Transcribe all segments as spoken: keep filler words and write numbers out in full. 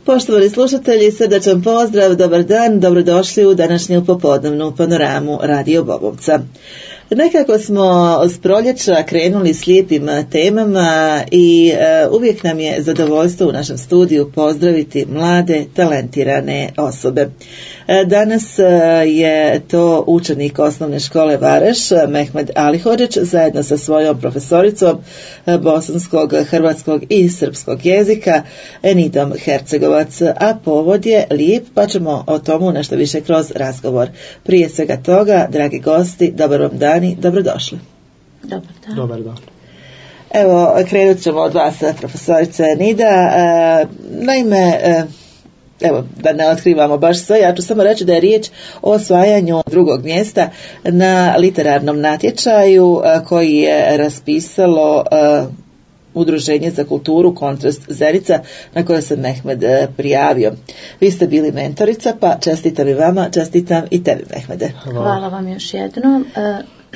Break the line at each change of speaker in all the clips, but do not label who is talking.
Poštovani slušatelji, srdačan pozdrav, dobar dan, dobrodošli u današnju popodnevnu panoramu Radio Bobovca. Nekako smo s proljeća krenuli s lijepim temama i e, uvijek nam je zadovoljstvo u našem studiju pozdraviti mlade, talentirane osobe. E, danas e, je to učenik osnovne škole Vareš, Mehmed Alihodžić, zajedno sa svojom profesoricom e, bosanskog, hrvatskog i srpskog jezika, Enidom Hercegovac, a povod je lijep, pa ćemo o tomu nešto više kroz razgovor. Prije svega toga, dragi gosti, dobar vam dan. Dobrodošli.
Dobar dan.
Dobar dan.
Evo, krenut ćemo od vas, profesorice Nida. E, naime, e, evo, da ne otkrivamo baš sve, ja ću samo reći da je riječ o osvajanju drugog mjesta na literarnom natječaju e, koji je raspisalo e, Udruženje za kulturu Kontrast Zenica, na koje se Mehmed e, prijavio. Vi ste bili mentorica, pa čestitam i vama, čestitam i tebi, Mehmede.
Hvala, Hvala vam još jednom. E,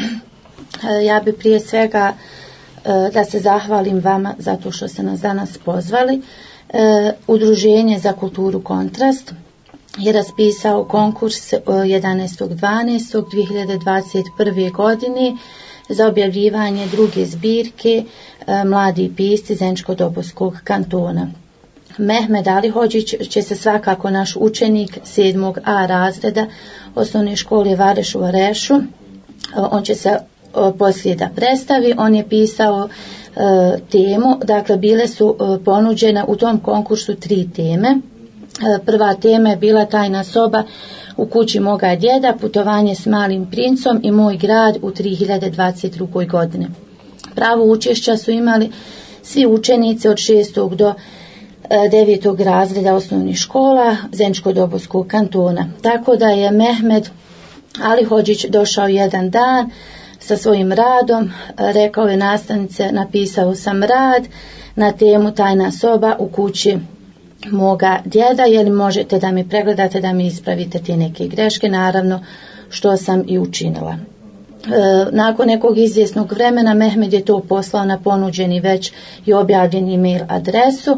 ja bi prije svega e, da se zahvalim vama zato što ste nas danas pozvali. E, Udruženje za kulturu Kontrast je raspisao konkurs jedanaestog dvanaestog dvije hiljade dvadeset prve. godine za objavljivanje druge zbirke e, Mladi pisci Zeničko-Dobojskog kantona. Mehmed Alihodžić će se svakako naš učenik sedmog A razreda osnovne škole Vareš u Varešu. On će se poslije da predstavi. On je pisao e, temu, dakle bile su e, ponuđene u tom konkursu tri teme. E, prva tema je bila Tajna soba u kući moga djeda, Putovanje s malim princom i Moj grad u tri hiljade dvadeset druge. godine. Pravo učešća su imali svi učenici od šestog do devetog razreda osnovnih škola Zeničko-Dobojskog kantona. Tako da je Mehmed Alihodžić došao jedan dan sa svojim radom, rekao je nastavnice, napisao sam rad na temu Tajna soba u kući moga djeda, je li možete da mi pregledate, da mi ispravite te neke greške, naravno što sam i učinila. E, nakon nekog izvjesnog vremena Mehmed je to poslao na ponuđeni već i objavljeni e-mail adresu.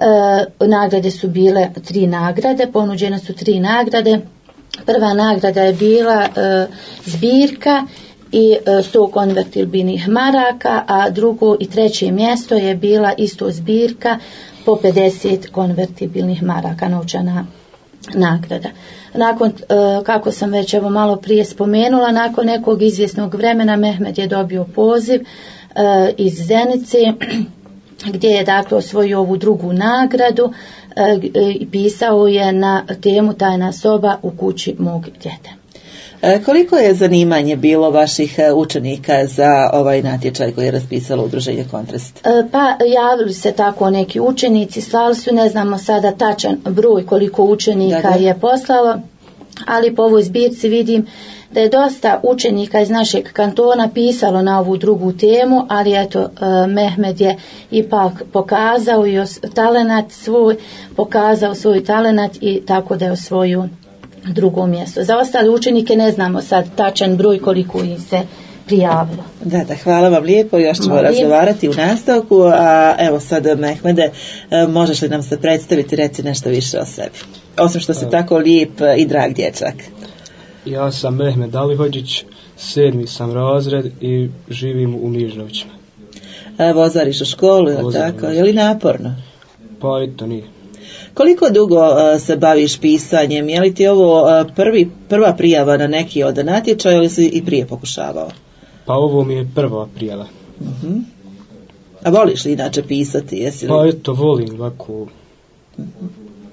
E, nagrade su bile tri nagrade, ponuđene su tri nagrade. Prva nagrada je bila e, zbirka i e, sto konvertibilnih maraka, a drugo i treće mjesto je bila isto zbirka po pedeset konvertibilnih maraka, novčana nagrada. Nakon, e, kako sam već evo malo prije spomenula, nakon nekog izvjesnog vremena Mehmed je dobio poziv e, iz Zenice, gdje je dakle osvojio ovu drugu nagradu i e, pisao je na temu Tajna soba u kući mog djeda.
E, koliko je zanimanje bilo vaših učenika za ovaj natječaj koji je raspisalo Udruženje Kontrast?
E, pa javili se tako neki učenici, slali su, ne znamo sada tačan broj koliko učenika da, da. je poslalo, ali po ovoj zbirci vidim da je dosta učenika iz našeg kantona pisalo na ovu drugu temu, ali eto, Mehmed je ipak pokazao i talenat svoj, pokazao svoj talenat i tako da je osvojio drugo mjesto. Za ostale učenike ne znamo sad tačan broj koliko ih se prijavilo.
Da, da, hvala vam lijepo, još ćemo Molim. razgovarati u nastavku, a evo sad Mehmede, možeš li nam se predstaviti, reci nešto više o sebi, osim što si a... tako lijep i drag dječak.
Ja sam Mehmed Alihodžić, sedmi sam razred i živim u Nižnovićima.
A vozariš u školu, je li tako? Je li naporno?
Pa eto nije.
Koliko dugo uh, se baviš pisanjem? Je li ti ovo uh, prvi, prva prijava na neki od natječaja ili si i prije pokušavao?
Pa ovo mi je prva prijava.
Uh-huh. A voliš li inače pisati? Jesi li...
Pa eto, volim ovako.
Uh-huh.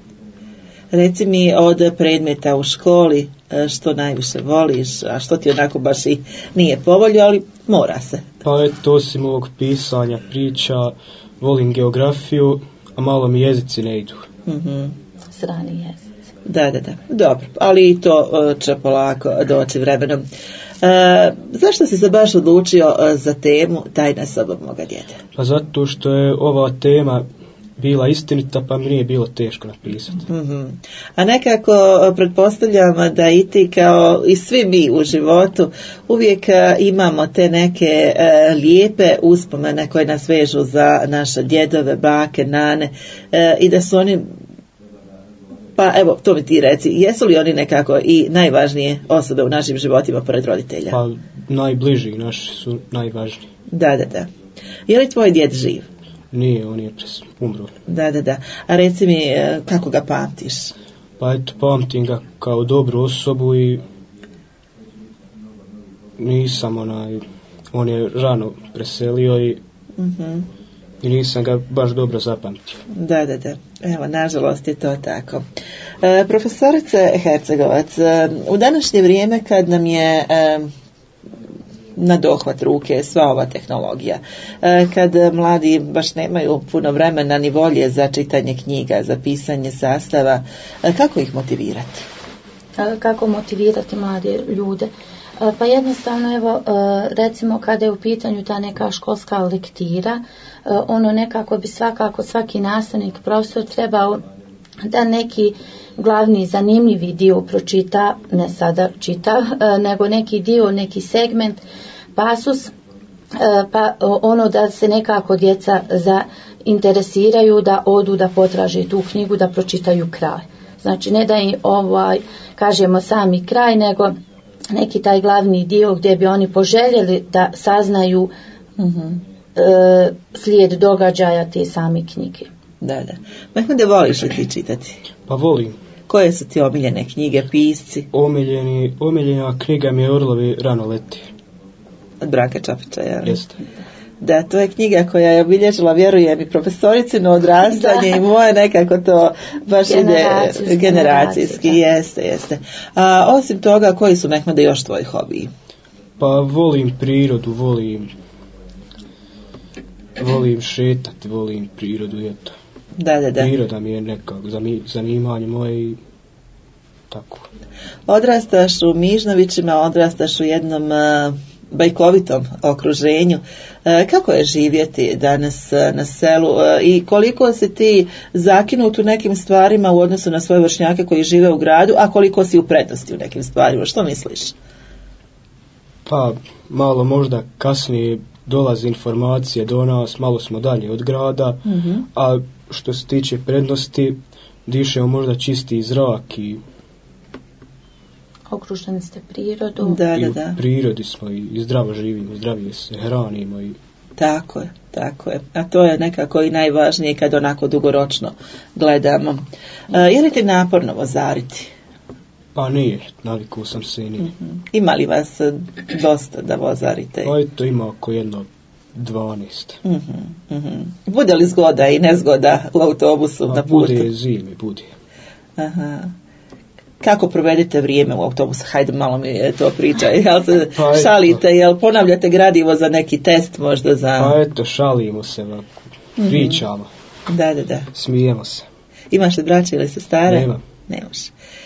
Reci mi od predmeta u školi što najviše voliš, a što ti onako baš i nije povoljo, ali mora se.
Pa eto, osim ovog pisanja, priča, volim geografiju, a malo mi jezici ne idu.
Uh-huh.
Strani jezici.
Da, da, da. Dobro, ali i to će polako doći vremenom. E, zašto si se baš odlučio za temu Tajna soba moga djeda?
Pa zato što je ova tema bila istinita, pa mi nije bilo teško napisati.
Mm-hmm. A nekako pretpostavljam da i ti kao i svi mi u životu uvijek imamo te neke e, lijepe uspomene koje nas vežu za naše djedove, bake, nane e, i da su oni Pa evo, to mi ti reci, jesu li oni nekako i najvažnije osobe u našim životima pored roditelja?
Pa najbliži naši su najvažniji.
Da, da, da. Je li tvoj djed živ?
Nije, on je pres, umro.
Da, da, da. A reci mi, kako ga pamtiš?
Pa eto, pamtim ga kao dobru osobu i nisam onaj, on je rano preselio i, uh-huh. i nisam ga baš dobro zapamtio.
Da, da, da. Evo, nažalost je to tako. E, profesorice Hercegovac, e, u današnje vrijeme kad nam je e, na dohvat ruke sva ova tehnologija, e, kad mladi baš nemaju puno vremena ni volje za čitanje knjiga, za pisanje sastava, e, kako ih motivirati?
Kako motivirati mlade ljude? Pa jednostavno, evo, recimo kada je u pitanju ta neka školska lektira, ono nekako bi svakako svaki nastavnik, profesor trebao da neki glavni zanimljivi dio pročita, ne sada čita, nego neki dio, neki segment, pasus, pa ono da se nekako djeca zainteresiraju, da odu, da potraže tu knjigu, da pročitaju kraj. Znači ne da im ovaj, kažemo sami kraj, nego neki taj glavni dio gdje bi oni poželjeli da saznaju uh-huh. e, slijed događaja te same knjige.
Da, da. Mahmude, voliš li ti čitati?
Pa volim.
Koje su ti omiljene knjige, pisci?
Omiljeni, omiljena knjiga mi je Orlovi rano leti.
Od Branka Čapića, jel?
Jeste.
Da, to je knjiga koja je obilježila, vjerujem, i profesoricino odrastanje i moje nekako to baš ide generacijski. Jeste, jeste. A osim toga, koji su, Mehmede, još tvoji hobiji?
Pa volim prirodu, volim volim šetati, volim prirodu, eto.
Da, da, da.
Priroda mi je nekako zanimanje moje i tako.
Odrastaš u Mižnovićima, odrastaš u jednom uh, bajkovitom okruženju. Uh, kako je živjeti danas uh, na selu uh, i koliko si ti zakinut u nekim stvarima u odnosu na svoje vršnjake koji žive u gradu, a koliko si u prednosti u nekim stvarima? Što misliš?
Pa malo možda kasnije dolaze informacije do nas, malo smo dalje od grada, uh-huh. a što se tiče prednosti, dišemo možda čisti zrak i
okruženi ste prirodom.
Da,
i
da,
u
da.
prirodi smo i, i zdravo živimo, zdravije se hranimo. I...
Tako je, tako je. A to je nekako i najvažnije kad onako dugoročno gledamo. E, je li ti naporno vozariti?
Pa nije, navikao sam se i nije.
Uh-huh. Ima li vas dosta da vozarite?
Pa eto, ima oko jedno dvanaest.
Uh-huh, uh-huh. Bude li zgoda i nezgoda u autobusu
pa
na putu?
Bude zimi, bude.
Aha. Kako provedete vrijeme u autobusu? Hajde, malo mi to pričaj. Jel se
pa
šalite, jel ponavljate gradivo za neki test možda za...
Pa eto, šalimo se, pričamo.
Uh-huh. Da, da, da.
Smijemo se.
Imaš li braće ili sestare?
Nemam.
Nemaš.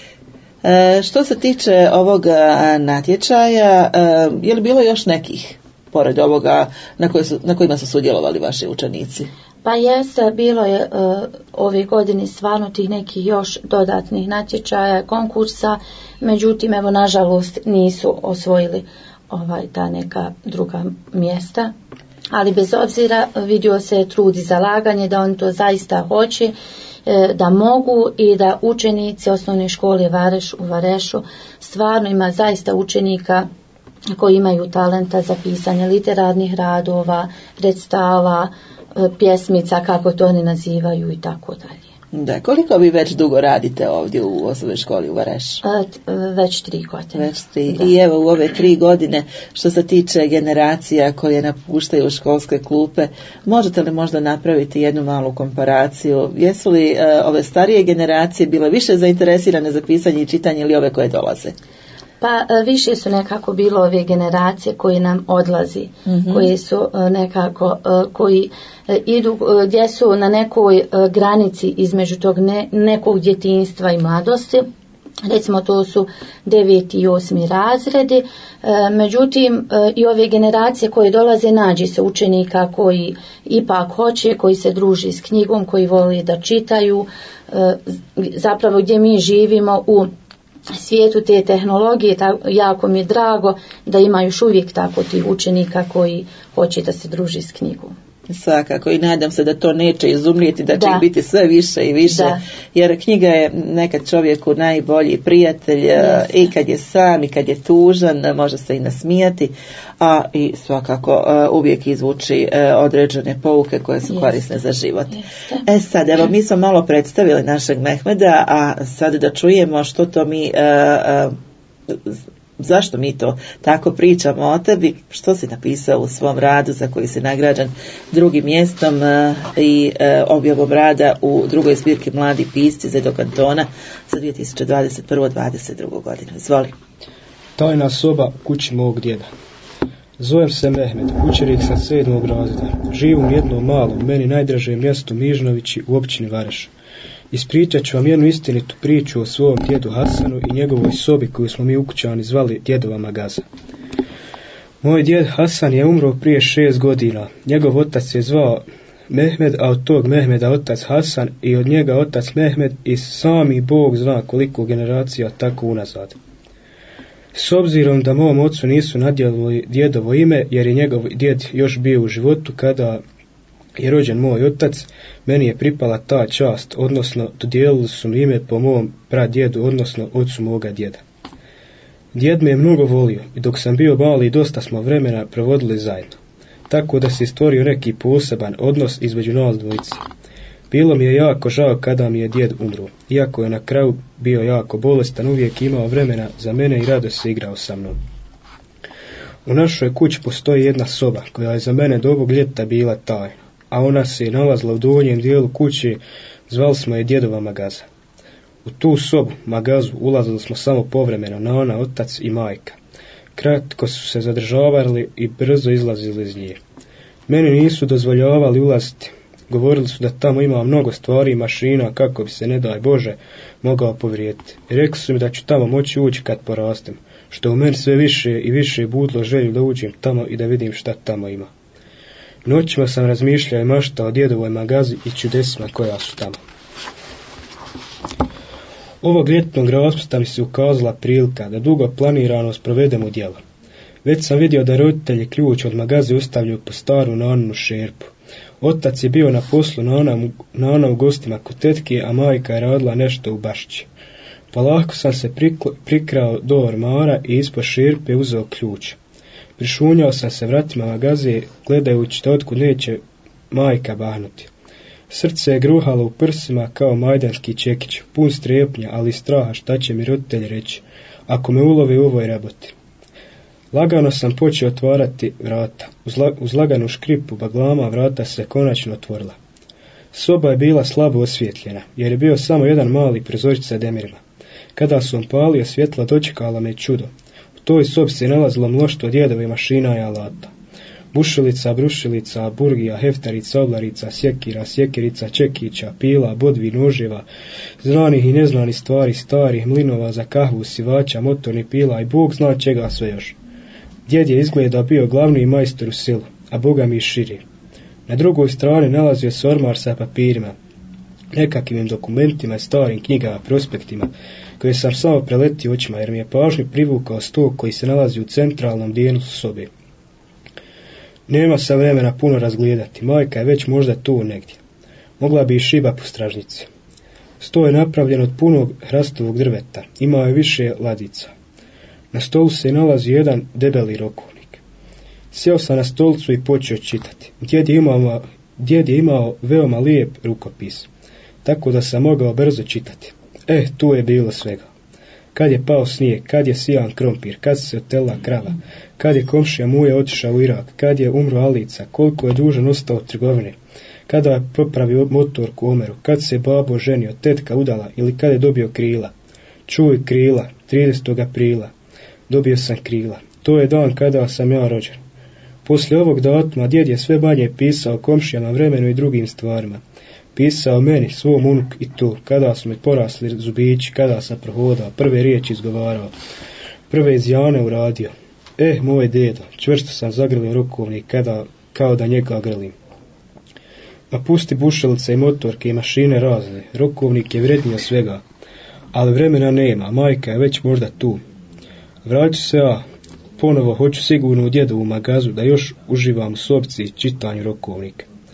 E, što se tiče ovog natječaja, e, je li bilo još nekih pored ovoga na, koji su, na kojima su sudjelovali vaši učenici?
Pa jeste, bilo je uh, ove godine stvarno tih nekih još dodatnih natječaja, konkursa, međutim, evo, nažalost, nisu osvojili ovaj, ta neka druga mjesta. Ali bez obzira vidio se trud i zalaganje da oni to zaista hoće, da mogu i da učenici osnovne škole Vareš u Varešu stvarno ima zaista učenika koji imaju talenta za pisanje literarnih radova, predstava, pjesmica, kako to oni nazivaju i tako dalje.
Da, koliko vi već dugo radite ovdje u osnovnoj školi u Varešu?
Već tri godine.
Već tri. I evo u ove tri godine, što se tiče generacija koje napuštaju školske klupe, možete li možda napraviti jednu malu komparaciju? Jesu li uh, ove starije generacije bile više zainteresirane za pisanje i čitanje ili ove koje dolaze?
Pa više su nekako bilo ove generacije koji nam odlazi, mm-hmm. koji su nekako, koji idu, gdje su na nekoj granici između tog ne, nekog djetinjstva i mladosti. Recimo to su deveti i osmi razredi, međutim i ove generacije koje dolaze nađe se učenika koji ipak hoće, koji se druži s knjigom, koji voli da čitaju, zapravo gdje mi živimo u svijetu te tehnologije, jako mi je drago da ima još uvijek tako tih učenika koji hoće da se druži s knjigom.
Svakako, i nadam se da to neće izumrijeti, da će
Da.
ih biti sve više i više,
Da.
jer knjiga je nekad čovjeku najbolji prijatelj,
Jeste.
i kad je sam i kad je tužan, može se i nasmijati, a i svakako e, uvijek izvuči e, određene pouke koje su
Jeste.
korisne za život.
Jeste.
E sad, evo, mi smo malo predstavili našeg Mehmeda, a sad da čujemo što to mi e, e, zašto mi to tako pričamo o tebi, što si napisao u svom radu za koji si nagrađen drugim mjestom e, i e, objavom rada u drugoj zbirki Mladi pisci Zedo kantona za dvije tisuće dvadeset prvu dvadeset drugu godinu. Izvoli.
Tajna soba kući mog djeda. Zovem se Mehmed, učenik sam sedmog razreda. Živim u jednom malom, meni najdražem mjestu Mižnovići u općini Vareš. Ispričat ću vam jednu istinitu priču o svom djedu Hasanu i njegovoj sobi koju smo mi ukućani zvali djedova magaza. Moj djed Hasan je umro prije šest godina. Njegov otac je zvao Mehmed, a od tog Mehmeda otac Hasan i od njega otac Mehmed i sami Bog zna koliko generacija tako unazad. S obzirom da mom ocu nisu nadjelili djedovo ime, jer je njegov djed još bio u životu kada je rođen moj otac, meni je pripala ta čast, odnosno dodijelili su mi ime po mom pradjedu, odnosno ocu moga djeda. Djed me je mnogo volio i dok sam bio mali dosta smo vremena provodili zajedno, tako da se stvorio neki poseban odnos između nas dvojice. Bilo mi je jako žao kada mi je djed umro, iako je na kraju bio jako bolestan, uvijek imao vremena za mene i rado se igrao sa mnom. U našoj kući postoji jedna soba koja je za mene do ovog ljeta bila tajna, a ona se nalazila u donjem dijelu kuće, zvali smo je djedova magaza. U tu sobu, magazu, ulazili smo samo povremeno, nana, otac i majka. Kratko su se zadržavali i brzo izlazili iz nje. Meni nisu dozvoljavali ulaziti. Govorili su da tamo ima mnogo stvari i mašina kako bi se, ne daj Bože, mogao povrijediti. I rekli su mi da ću tamo moći ući kad porastem, što u meni sve više i više budilo želju da uđem tamo i da vidim šta tamo ima. Noćima sam razmišljao i maštao o djedovoj magazi i čudesima koja su tamo. Ovog ljetnog raspusta mi se ukazala prilika da dugo planirano sprovedem u djelo. Već sam vidio da roditelji ključ od magaze ostavljaju po staru naninu šerpu. Otac je bio na poslu nana u gostima kod tetke, a majka je radila nešto u bašći. Polako sam se priklo, prikrao do ormara i ispod šerpe uzeo ključ. Prišunjao sam se vratima magaze, gledajući da otkud neće majka bahnuti. Srce je gruhalo u prsima kao majdanski čekić, pun strepnja, ali i straha šta će mi roditelj reći, ako me ulove u ovoj raboti. Lagano sam počeo otvarati vrata. Uz, la, uz laganu škripu baglama vrata se konačno otvorila. Soba je bila slabo osvjetljena, jer je bio samo jedan mali prozorić sa demirima. Kada sam palio svjetla, dočekala me čudo. U toj sobi se nalazilo mnoštvo djedove mašina i alata. Bušilica, brušilica, burgija, heftarica, oblarica, sjekira, sjekirica, čekića, pila, bodvi, noževa, znanih i neznanih stvari, starih mlinova za kahvu, sivača, motornih pila i Bog zna čega sve još. Djed je izgleda bio glavni majstor u selu, a Boga mi širi. Na drugoj strani nalazio se ormar sa papirima, nekakvim dokumentima i starim knjigama, prospektima, koje sam samo preletio očima, jer mi je pažnju privukao stol koji se nalazi u centralnom dijelu sobe. Nema se vremena puno razgledati, majka je već možda tu negdje. Mogla bi i šiba po stražnici. Sto je napravljen od punog hrastovog drveta, imao je više ladica. Na stolu se nalazi jedan debeli rokovnik. Sjeo sam na stolcu i počeo čitati. Djed je imao, djed je imao veoma lijep rukopis, tako da sam mogao brzo čitati. E, tu je bilo svega. Kad je pao snijeg, kad je sijan krompir, kad se otela krava, kad je komšija Muja otišao u Irak, kad je umro Alica, koliko je dužan ostao od trgovine, kada je popravio motorku Omeru, kad se babo ženio, tetka udala ili kad je dobio krila. Čuj krila, tridesetog aprila, dobio sam krila. To je dan kada sam ja rođen. Poslije ovog datuma djed je sve manje pisao komšijama, vremenu i drugim stvarima. Pisao meni, svom unuk i to, kada su mi porasli zubići, kada sam prohodao, prve riječi izgovarao, prve izjane uradio. Eh, moj dedo, čvrsto sam zagrlio rukovnik, kada, kao da njega grlim. Ma pusti bušilice i motorke i mašine razne, rukovnik je vrednio svega, ali vremena nema, majka je već možda tu. Vraću se ja, ponovo hoću sigurno u djedovu magazu da još uživam u sobici i čitanju rokovnika.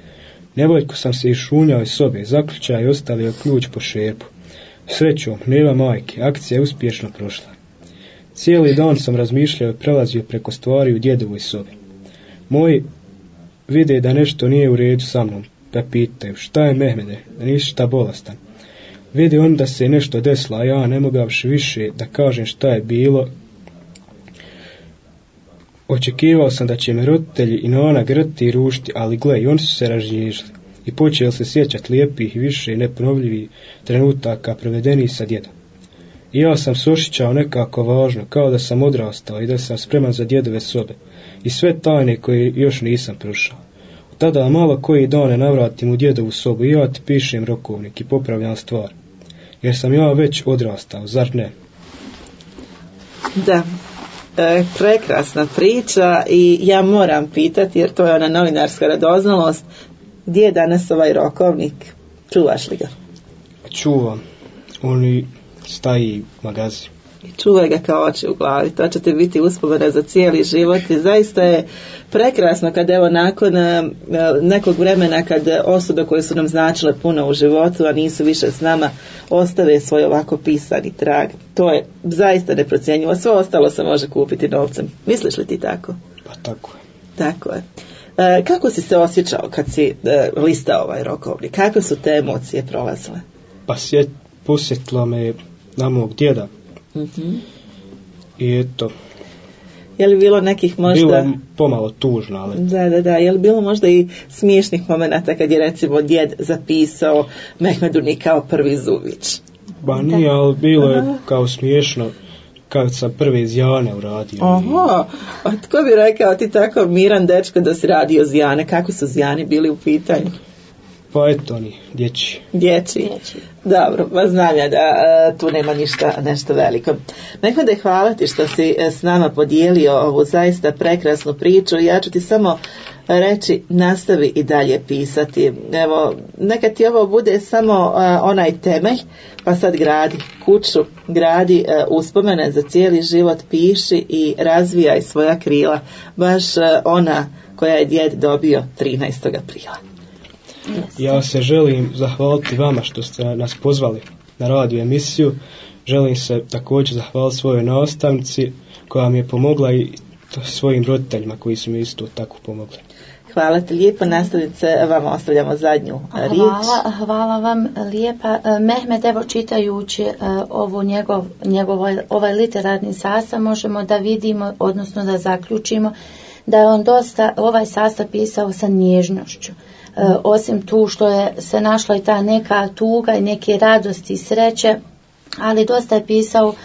Nevoljko sam se išunjao iz sobe, zaključao i ostavio ključ po šerpu. Srećom, nema majke, akcija je uspješno prošla. Cijeli dan sam razmišljao i prelazio preko stvari u djedovoj sobi. Moji vide da nešto nije u redu sa mnom, pa pitaju, šta je Mehmede, da nisi šta bolestan. Vidi on da se nešto desilo, a ja ne mogavši više da kažem šta je bilo. Očekivao sam da će me roditelji i nona grti i rušti, ali gle, i oni su se ražnježili i počeli se sjećati lijepih i više neponovljivih trenutaka provedenih sa djedom. I ja sam se osjećao nekako važno, kao da sam odrastao i da sam spreman za djedove sobe i sve tajne koje još nisam prošao. Tada malo koji dane navratim u djedovu sobu i ja ti pišem rokovnik i popravljam stvar. Jer sam ja već odrastao, zar ne?
Da, e, prekrasna priča i ja moram pitati, jer to je ona novinarska radoznalost, gdje je danas ovaj rokovnik? Čuvaš li ga?
Čuvam. Oni staji u magazin.
I čuvaj ga kao oči u glavi, to će ti biti uspomena za cijeli život i zaista je prekrasno kad evo nakon nekog vremena kad osobe koje su nam značile puno u životu, a nisu više s nama, ostave svoj ovako pisani trag. To je zaista neprocjenjivo, sve ostalo se može kupiti novcem. Misliš li ti tako?
Pa tako je.
Tako je. E, kako si se osjećao kad si e, listao ovaj rokovnik? Kakve su te emocije prolazile?
Pa sjet, posjetila me na mog djeda. Mm-hmm. I eto,
je li bilo nekih možda...
Bilo pomalo tužno, ali...
Da, da, da. Je li bilo možda i smiješnih momenata kad je recimo djed zapisao Mehmeduni kao prvi zuvić?
Ba nije, ali bilo je Aha. kao smiješno kad sam prve zjane uradio.
Aha, a tko bi rekao ti tako miran dečko da si radio zjane? Kako su zjani bili u pitanju?
Pa eto oni, dječji.
Dječji. Dobro, pa znam ja da uh, tu nema ništa nešto veliko. Mehmede, hvala ti što si s nama podijelio ovu zaista prekrasnu priču. Ja ću ti samo reći, nastavi i dalje pisati. Evo, neka ti ovo bude samo uh, onaj temelj, pa sad gradi kuću, gradi uh, uspomene za cijeli život, piši i razvijaj svoja krila. Baš uh, ona koja je djed dobio trinaestog aprila.
Ja se želim zahvaliti vama što ste nas pozvali na radio emisiju. Želim se također zahvaliti svojoj nastavnici koja mi je pomogla i svojim roditeljima koji su mi isto tako pomogli.
Hvala ti lijepo, nastavnice, vam ostavljamo zadnju riječ.
Hvala, hvala vam lijepa. Mehmed, evo čitajući ovo njegov, njegov ovaj literarni sastav možemo da vidimo, odnosno da zaključimo da je on dosta ovaj sastav pisao sa nježnošću. E, osim tu što je se našla i ta neka tuga i neke radosti i sreće, ali dosta je pisao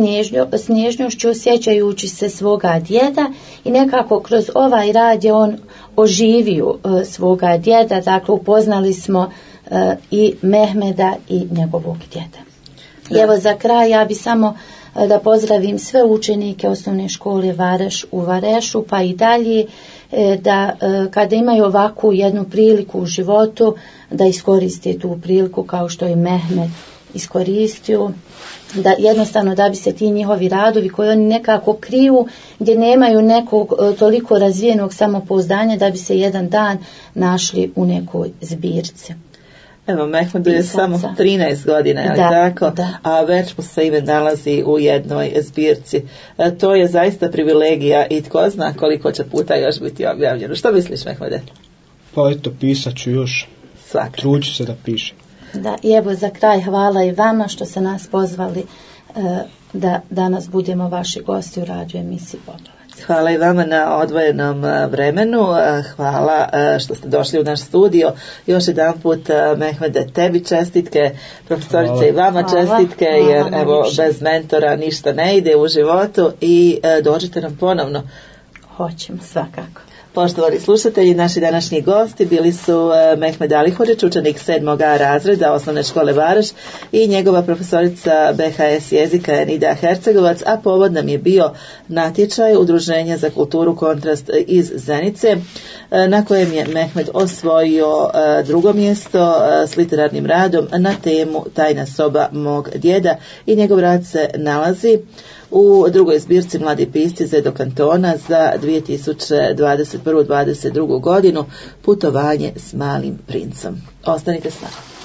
s nježnošću, sjećajući se svoga djeda i nekako kroz ovaj rad je on oživio e, svoga djeda, dakle upoznali smo e, i Mehmeda i njegovog djeda. I evo za kraj ja bi samo e, da pozdravim sve učenike osnovne škole Vareš u Varešu, pa i dalje da kada imaju ovakvu jednu priliku u životu da iskoriste tu priliku kao što je Mehmed iskoristio, da jednostavno da bi se ti njihovi radovi koji oni nekako kriju, gdje nemaju nekog toliko razvijenog samopouzdanja, da bi se jedan dan našli u nekoj zbirci.
Evo, Mehmedu je samo trinaest godina, je li
da,
tako?
Da.
A već mu se ime nalazi u jednoj zbirci. E, to je zaista privilegija i tko zna koliko će puta još biti objavljeno. Što misliš, Mehmede?
Pa eto, pisat ću još.
Svakako.
Truđu se da pišem.
Da, i evo za kraj hvala i vama što ste nas pozvali e, da danas budemo vaši gosti u radio emisiji Bobovac.
Hvala i vama na odvojenom vremenu, hvala što ste došli u naš studio. Još jedan put, Mehmede, tebi čestitke, profesorice hvala. I vama čestitke, hvala. Jer hvala, evo bez mentora ništa ne ide u životu i dođite nam ponovno.
Hoćemo, svakako.
Poštovani slušatelji, naši današnji gosti bili su Mehmed Alihurić, učenik sedmog A razreda osnovne škole Vareš i njegova profesorica B H S jezika Nida Hercegovac, a povod nam je bio natječaj Udruženja za kulturu Kontrast iz Zenice, na kojem je Mehmed osvojio drugo mjesto s literarnim radom na temu Tajna soba mog djeda i njegov rad se nalazi u drugoj zbirci Mladi pisci Zedo Kantona za dvije tisuće dvadeset prvu dvadeset drugu godinu Putovanje s malim princem. Ostanite s nama.